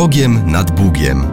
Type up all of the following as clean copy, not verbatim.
Bogiem nad Bugiem.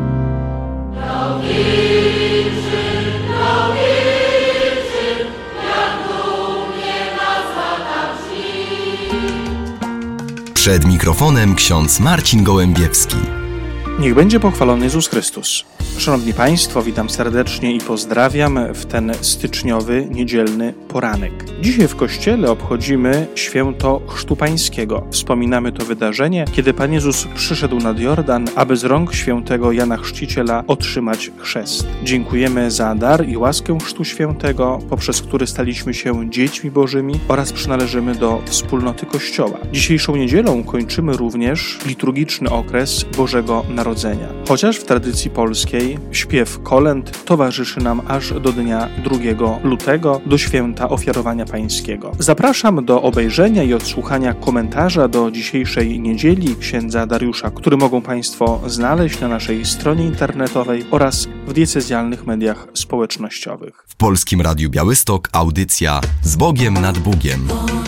Przed mikrofonem ksiądz Marcin Gołębiewski. Niech będzie pochwalony Jezus Chrystus. Szanowni Państwo, witam serdecznie i pozdrawiam w ten styczniowy, niedzielny poranek. Dzisiaj w Kościele obchodzimy święto Chrztu Pańskiego. Wspominamy to wydarzenie, kiedy Pan Jezus przyszedł nad Jordan, aby z rąk świętego Jana Chrzciciela otrzymać chrzest. Dziękujemy za dar i łaskę Chrztu Świętego, poprzez który staliśmy się dziećmi Bożymi oraz przynależymy do wspólnoty Kościoła. Dzisiejszą niedzielą kończymy również liturgiczny okres Bożego Narodzenia. Chociaż w tradycji polskiej śpiew kolęd towarzyszy nam aż do dnia 2 lutego, do święta Ofiarowania Pańskiego. Zapraszam do obejrzenia i odsłuchania komentarza do dzisiejszej niedzieli księdza Dariusza, który mogą Państwo znaleźć na naszej stronie internetowej oraz w diecezjalnych mediach społecznościowych. W Polskim Radiu Białystok audycja Z Bogiem nad Bugiem.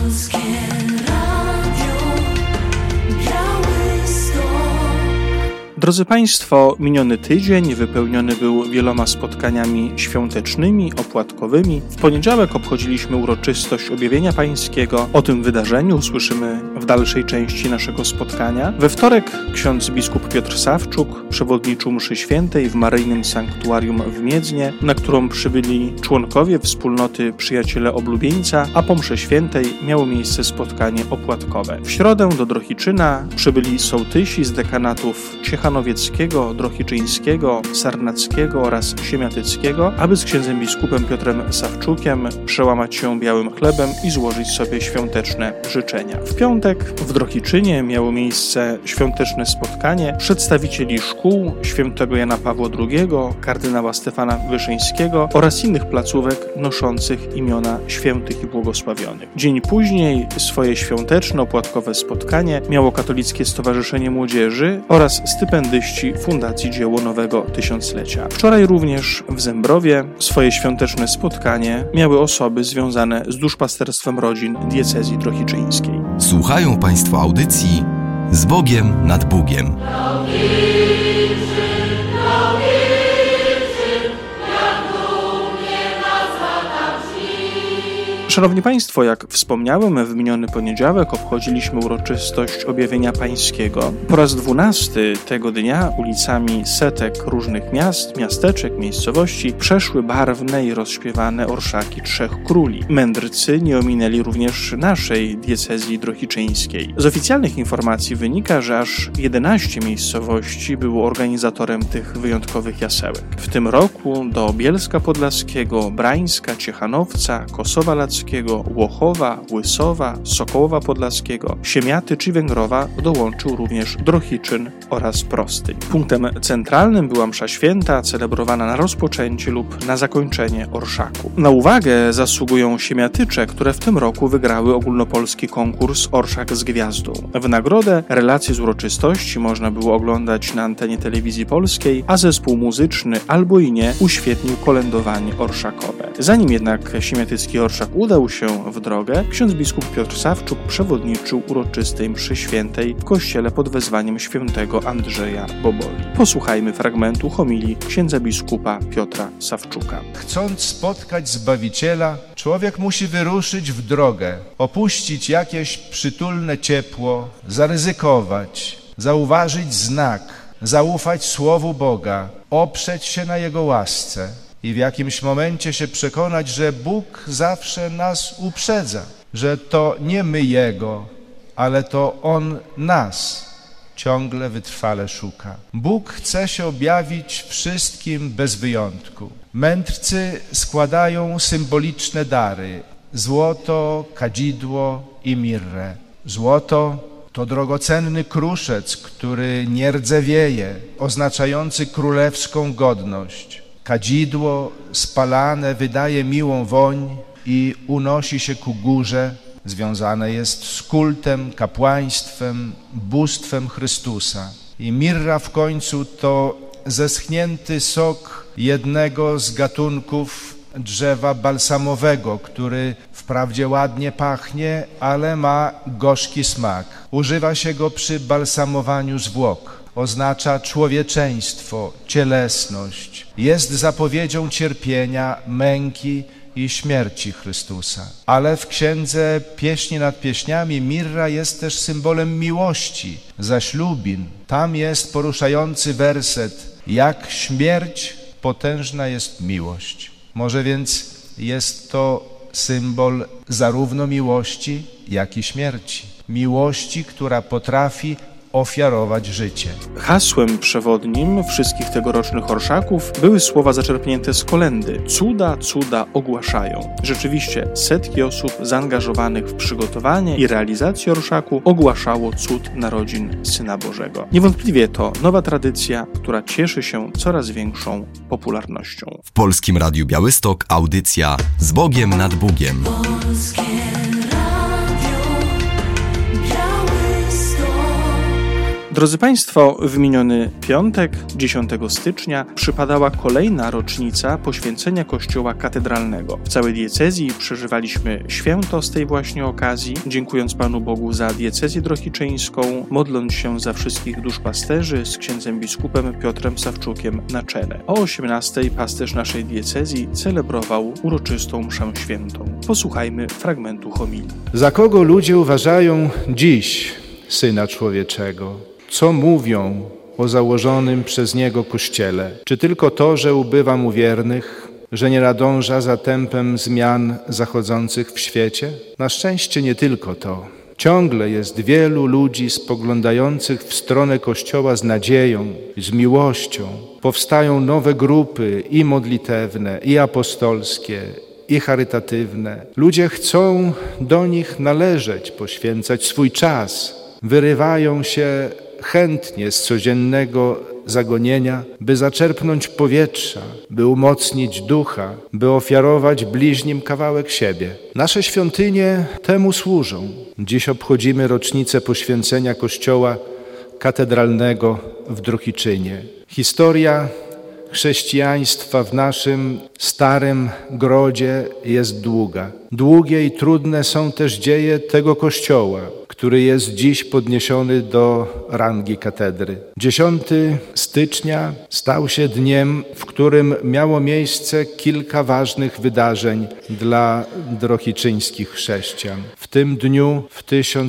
Drodzy Państwo, miniony tydzień wypełniony był wieloma spotkaniami świątecznymi, opłatkowymi. W poniedziałek obchodziliśmy uroczystość Objawienia Pańskiego. O tym wydarzeniu usłyszymy w dalszej części naszego spotkania. We wtorek ksiądz biskup Piotr Sawczuk przewodniczył mszy świętej w Maryjnym Sanktuarium w Miedznie, na którą przybyli członkowie wspólnoty Przyjaciele Oblubieńca, a po mszy świętej miało miejsce spotkanie opłatkowe. W środę do Drohiczyna przybyli sołtysi z dekanatów Ciechanowieckiego, Drohiczyńskiego, Sarnackiego oraz Siemiatyckiego, aby z księdzem biskupem Piotrem Sawczukiem przełamać się białym chlebem i złożyć sobie świąteczne życzenia. W piątek w Drohiczynie miało miejsce świąteczne spotkanie przedstawicieli szkół świętego Jana Pawła II, kardynała Stefana Wyszyńskiego oraz innych placówek noszących imiona świętych i błogosławionych. Dzień później swoje świąteczne, opłatkowe spotkanie miało Katolickie Stowarzyszenie Młodzieży oraz stypendyści Fundacji Dzieło Nowego Tysiąclecia. Wczoraj również w Zembrowie swoje świąteczne spotkanie miały osoby związane z duszpasterstwem rodzin diecezji drohiczyńskiej. Słuchają Państwo audycji Z Bogiem nad Bugiem. Szanowni Państwo, jak wspomniałem, w miniony poniedziałek obchodziliśmy uroczystość Objawienia Pańskiego. Po raz 12 tego dnia ulicami setek różnych miast, miasteczek, miejscowości przeszły barwne i rozśpiewane orszaki Trzech Króli. Mędrcy nie ominęli również naszej diecezji drohiczyńskiej. Z oficjalnych informacji wynika, że aż 11 miejscowości było organizatorem tych wyjątkowych jasełek. W tym roku do Bielska Podlaskiego, Brańska, Ciechanowca, Kosowa Lackiego, Łochowa, Łysowa, Sokołowa Podlaskiego, Siemiaty czy Węgrowa dołączył również Drohiczyn oraz Prostyń. Punktem centralnym była msza święta celebrowana na rozpoczęcie lub na zakończenie orszaku. Na uwagę zasługują Siemiatycze, które w tym roku wygrały ogólnopolski konkurs Orszak z Gwiazdą. W nagrodę relacje z uroczystości można było oglądać na antenie telewizji polskiej, a zespół muzyczny albo i nie uświetnił kolędowanie orszakowe. Zanim jednak siemiatycki orszak udał się w drogę, ksiądz biskup Piotr Sawczuk przewodniczył uroczystej mszy świętej w kościele pod wezwaniem świętego Andrzeja Boboli. Posłuchajmy fragmentu homilii księdza biskupa Piotra Sawczuka. Chcąc spotkać Zbawiciela, człowiek musi wyruszyć w drogę, opuścić jakieś przytulne ciepło, zaryzykować, zauważyć znak, zaufać Słowu Boga, oprzeć się na Jego łasce i w jakimś momencie się przekonać, że Bóg zawsze nas uprzedza, że to nie my Jego, ale to On nas ciągle wytrwale szuka. Bóg chce się objawić wszystkim bez wyjątku. Mędrcy składają symboliczne dary: złoto, kadzidło i mirrę. Złoto to drogocenny kruszec, który nie rdzewieje, oznaczający królewską godność. Kadzidło spalane wydaje miłą woń i unosi się ku górze. Związane jest z kultem, kapłaństwem, bóstwem Chrystusa. I mirra w końcu to zeschnięty sok jednego z gatunków drzewa balsamowego, który wprawdzie ładnie pachnie, ale ma gorzki smak. Używa się go przy balsamowaniu zwłok. oznacza człowieczeństwo, cielesność. Jest zapowiedzią cierpienia, męki i śmierci Chrystusa. Ale w Księdze Pieśni nad Pieśniami mirra jest też symbolem miłości, zaślubin. Tam jest poruszający werset: jak śmierć potężna jest miłość. Może więc jest to symbol zarówno miłości, jak i śmierci. Miłości, która potrafi ofiarować życie. Hasłem przewodnim wszystkich tegorocznych orszaków były słowa zaczerpnięte z kolędy: cuda, cuda ogłaszają. Rzeczywiście setki osób zaangażowanych w przygotowanie i realizację orszaku ogłaszało cud narodzin Syna Bożego. Niewątpliwie to nowa tradycja, która cieszy się coraz większą popularnością. W Polskim Radiu Białystok audycja Z Bogiem nad Bugiem. Drodzy Państwo, w miniony piątek, 10 stycznia, przypadała kolejna rocznica poświęcenia Kościoła Katedralnego. W całej diecezji przeżywaliśmy święto z tej właśnie okazji, dziękując Panu Bogu za diecezję drohiczyńską, modląc się za wszystkich duszpasterzy z księdzem biskupem Piotrem Sawczukiem na czele. O 18:00 pasterz naszej diecezji celebrował uroczystą mszę świętą. Posłuchajmy fragmentu homilii. Za kogo ludzie uważają dziś Syna Człowieczego? Co mówią o założonym przez Niego Kościele? Czy tylko to, że ubywa mu wiernych, że nie nadąża za tempem zmian zachodzących w świecie? Na szczęście nie tylko to. Ciągle jest wielu ludzi spoglądających w stronę Kościoła z nadzieją, z miłością. Powstają nowe grupy i modlitewne, i apostolskie, i charytatywne. Ludzie chcą do nich należeć, poświęcać swój czas. Wyrywają się chętnie z codziennego zagonienia, by zaczerpnąć powietrza, by umocnić ducha, by ofiarować bliźnim kawałek siebie. Nasze świątynie temu służą. Dziś obchodzimy rocznicę poświęcenia Kościoła Katedralnego w Drohiczynie. Historia chrześcijaństwa w naszym starym grodzie jest długa. Długie i trudne są też dzieje tego Kościoła, który jest dziś podniesiony do rangi katedry. 10 stycznia stał się dniem, w którym miało miejsce kilka ważnych wydarzeń dla drohiczyńskich chrześcijan. W tym dniu, w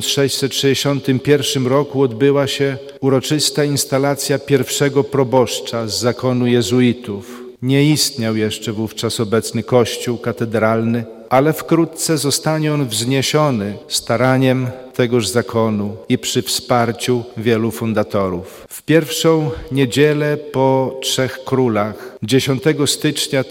1661 roku, odbyła się uroczysta instalacja pierwszego proboszcza z zakonu jezuitów. Nie istniał jeszcze wówczas obecny kościół katedralny, ale wkrótce zostanie on wzniesiony staraniem tegoż zakonu i przy wsparciu wielu fundatorów. W pierwszą niedzielę po Trzech Królach, 10 stycznia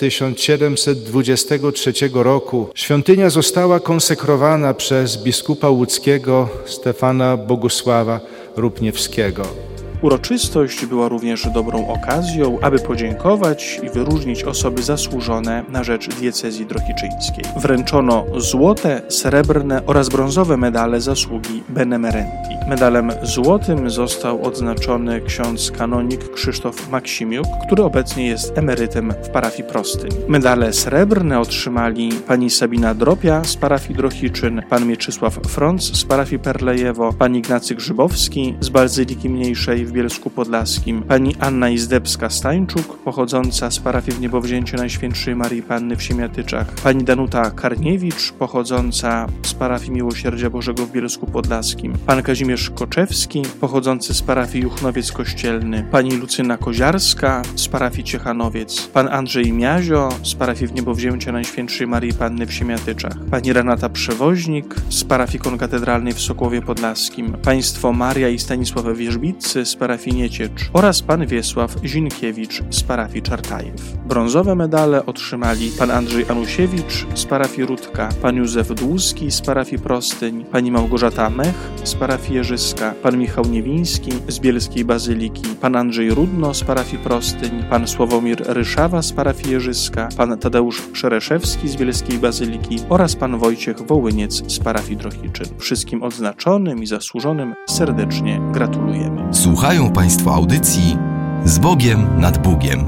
1723 roku, świątynia została konsekrowana przez biskupa łódzkiego Stefana Bogusława Rupniewskiego. Uroczystość była również dobrą okazją, aby podziękować i wyróżnić osoby zasłużone na rzecz diecezji drohiczyńskiej. Wręczono złote, srebrne oraz brązowe medale zasługi benemerenti. Medalem złotym został odznaczony ksiądz kanonik Krzysztof Maksimiuk, który obecnie jest emerytem w parafii Prostyń. Medale srebrne otrzymali pani Sabina Dropia z parafii Drohiczyn, pan Mieczysław Frąc z parafii Perlejewo, pan Ignacy Grzybowski z Bazyliki Mniejszej w Bielsku Podlaskim, pani Anna Izdebska-Stańczuk, pochodząca z parafii w Niebowzięciu Najświętszej Marii Panny w Siemiatyczach, pani Danuta Karniewicz, pochodząca z parafii Miłosierdzia Bożego w Bielsku Podlaskim, pan Kazimierz Koczewski, pochodzący z parafii Juchnowiec Kościelny, pani Lucyna Koziarska z parafii Ciechanowiec, pan Andrzej Miazio z parafii w Niebowzięciu Najświętszej Marii Panny w Siemiatyczach, pani Renata Przewoźnik z parafii konkatedralnej w Sokołowie Podlaskim, państwo Maria i Stanisław Wierzbiccy z parafii Nieciecz oraz pan Wiesław Zinkiewicz z parafii Czartajew. Brązowe medale otrzymali pan Andrzej Anusiewicz z parafii Rudka, pan Józef Dłuski z parafii Prostyń, pani Małgorzata Mech z parafii Jerzyska, pan Michał Niewiński z Bielskiej Bazyliki, pan Andrzej Rudno z parafii Prostyń, pan Sławomir Ryszawa z parafii Jerzyska, pan Tadeusz Szereszewski z Bielskiej Bazyliki oraz pan Wojciech Wołyniec z parafii Drohiczyn. Wszystkim odznaczonym i zasłużonym serdecznie gratulujemy. Słuchają Państwo audycji Z Bogiem nad Bugiem.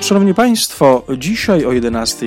Szanowni Państwo, dzisiaj o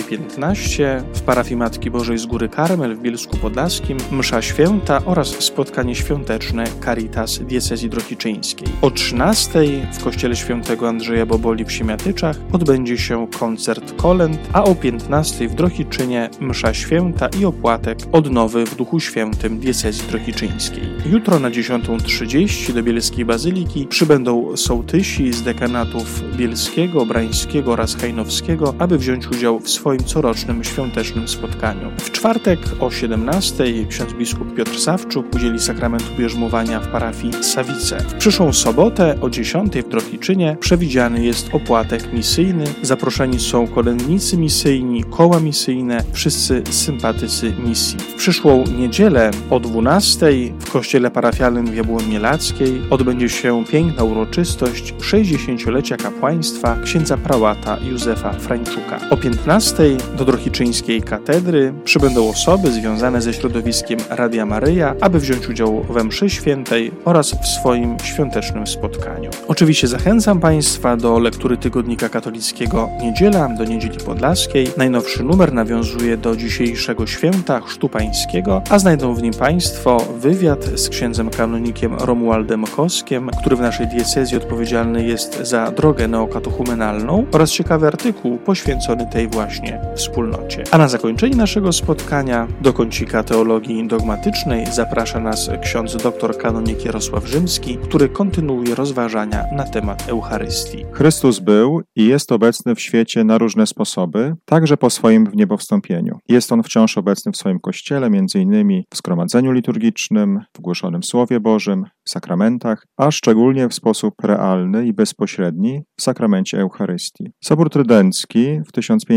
11:15 w parafii Matki Bożej z Góry Karmel w Bielsku Podlaskim msza święta oraz spotkanie świąteczne Caritas Diecezji Drohiczyńskiej. O 13:00 w kościele świętego Andrzeja Boboli w Siemiatyczach odbędzie się koncert kolęd, a o 15:00 w Drohiczynie msza święta i opłatek odnowy w Duchu Świętym Diecezji Drohiczyńskiej. Jutro na 10:30 do Bielskiej Bazyliki przybędą sołtysi z dekanatów bielskiego, brańskiego oraz hajnowskiego, aby wziąć udział w swoim corocznym świątecznym spotkaniu. W czwartek o 17:00 ksiądz biskup Piotr Sawczuk udzieli sakramentu bierzmowania w parafii Sawice. W przyszłą sobotę o 10:00 w Drohiczynie przewidziany jest opłatek misyjny. Zaproszeni są kolędnicy misyjni, koła misyjne, wszyscy sympatycy misji. W przyszłą niedzielę o 12:00 w kościele parafialnym w Jabłonnie-Lackiej odbędzie się piękna uroczystość 60-lecia kapłaństwa księdza prałata Józefa Frańczuka. O 15:00 do Drohiczyńskiej katedry przybędą osoby związane ze środowiskiem Radia Maryja, aby wziąć udział we mszy świętej oraz w swoim świątecznym spotkaniu. Oczywiście zachęcam Państwa do lektury Tygodnika Katolickiego Niedziela do Niedzieli Podlaskiej. Najnowszy numer nawiązuje do dzisiejszego święta Chrztu Pańskiego, a znajdą w nim Państwo wywiad z księdzem kanonikiem Romualdem Koskiem, który w naszej diecezji odpowiedzialny jest za drogę neokatechumenalną, oraz ciekawy artykuł poświęcony tej właśnie wspólnocie. A na zakończenie naszego spotkania do kącika teologii dogmatycznej zaprasza nas ksiądz dr kanonik Jarosław Rzymski, który kontynuuje rozważania na temat Eucharystii. Chrystus był i jest obecny w świecie na różne sposoby, także po swoim wniebowstąpieniu. Jest On wciąż obecny w swoim Kościele, m.in. w zgromadzeniu liturgicznym, w głoszonym Słowie Bożym, w sakramentach, a szczególnie w sposób realny i bezpośredni w sakramencie Eucharystii. Sobór Trydencki w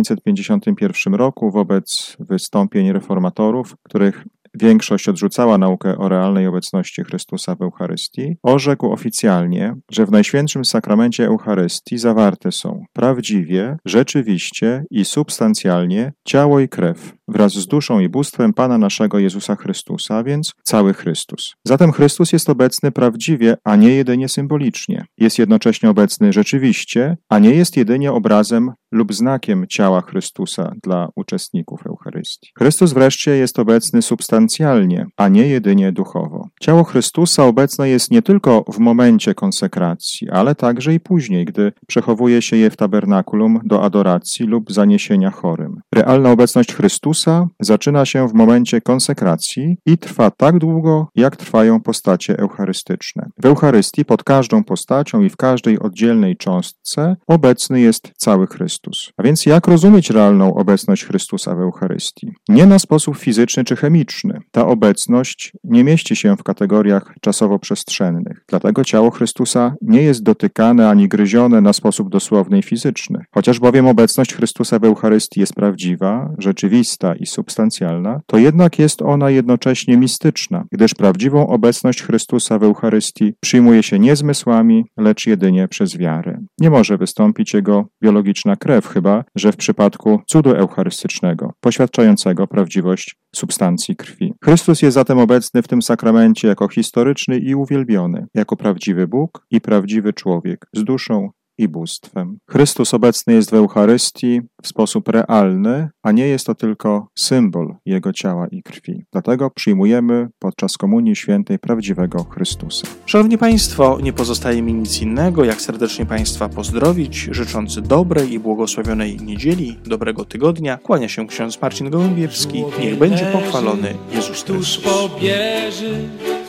1551 roku wobec wystąpień reformatorów, których większość odrzucała naukę o realnej obecności Chrystusa w Eucharystii, orzekł oficjalnie, że w Najświętszym Sakramencie Eucharystii zawarte są prawdziwie, rzeczywiście i substancjalnie ciało i krew wraz z duszą i bóstwem Pana naszego Jezusa Chrystusa, a więc cały Chrystus. Zatem Chrystus jest obecny prawdziwie, a nie jedynie symbolicznie. Jest jednocześnie obecny rzeczywiście, a nie jest jedynie obrazem lub znakiem ciała Chrystusa dla uczestników Eucharystii. Chrystus wreszcie jest obecny substancjalnie, a nie jedynie duchowo. Ciało Chrystusa obecne jest nie tylko w momencie konsekracji, ale także i później, gdy przechowuje się je w tabernakulum do adoracji lub zaniesienia chorym. Realna obecność Chrystusa zaczyna się w momencie konsekracji i trwa tak długo, jak trwają postacie eucharystyczne. W Eucharystii pod każdą postacią i w każdej oddzielnej cząstce obecny jest cały Chrystus. A więc jak rozumieć realną obecność Chrystusa w Eucharystii? Nie na sposób fizyczny czy chemiczny. Ta obecność nie mieści się w kategoriach czasowo-przestrzennych. Dlatego ciało Chrystusa nie jest dotykane ani gryzione na sposób dosłowny i fizyczny. Chociaż bowiem obecność Chrystusa w Eucharystii jest prawdziwa, rzeczywista i substancjalna, to jednak jest ona jednocześnie mistyczna, gdyż prawdziwą obecność Chrystusa w Eucharystii przyjmuje się nie zmysłami, lecz jedynie przez wiarę. Nie może wystąpić Jego biologiczna krew, chyba że w przypadku cudu eucharystycznego, poświadczającego prawdziwość substancji krwi. Chrystus jest zatem obecny w tym sakramencie jako historyczny i uwielbiony, jako prawdziwy Bóg i prawdziwy człowiek z duszą i bóstwem. Chrystus obecny jest w Eucharystii w sposób realny, a nie jest to tylko symbol Jego ciała i krwi. Dlatego przyjmujemy podczas Komunii Świętej prawdziwego Chrystusa. Szanowni Państwo, nie pozostaje mi nic innego, jak serdecznie Państwa pozdrowić, życzący dobrej i błogosławionej niedzieli, dobrego tygodnia. Kłania się ksiądz Marcin Gołębiewski. Niech będzie pochwalony Jezus Chrystus. Pobieży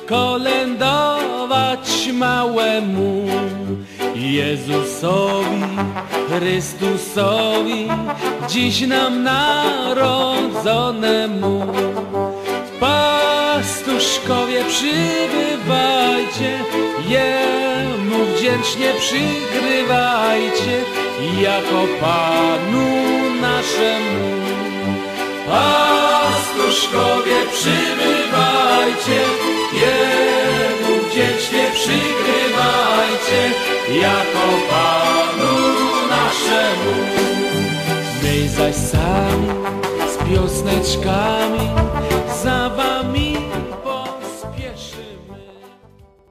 kolędować małemu Jezusowi, Chrystusowi, dziś nam narodzonemu. Pastuszkowie, przybywajcie, Jemu wdzięcznie przygrywajcie, jako Panu naszemu. Pastuszkowie, przybywajcie, Jemu wdzięcznie przygrywajcie, jako Panu naszemu. My zaś sami z piosneczkami